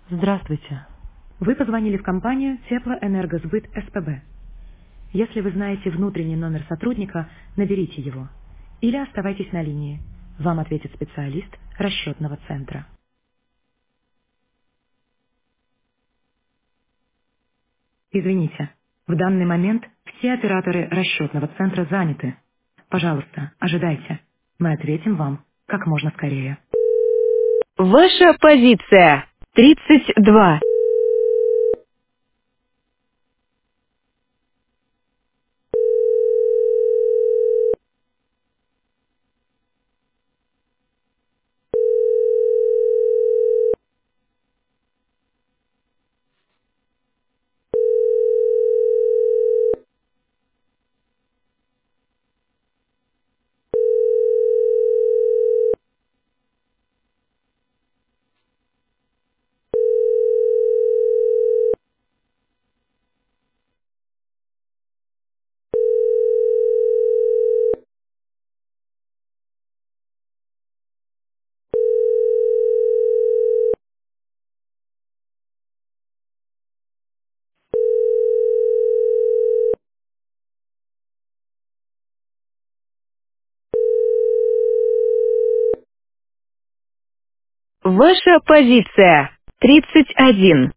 Здравствуйте. Вы позвонили в компанию Теплоэнергосбыт СПБ. Если вы знаете внутренний номер сотрудника, наберите его. Или оставайтесь на линии. Вам ответит специалист расчетного центра. Извините, в данный момент все операторы расчетного центра заняты. Пожалуйста, ожидайте. Мы ответим вам как можно скорее. Ваша позиция 32. Ваша позиция 31.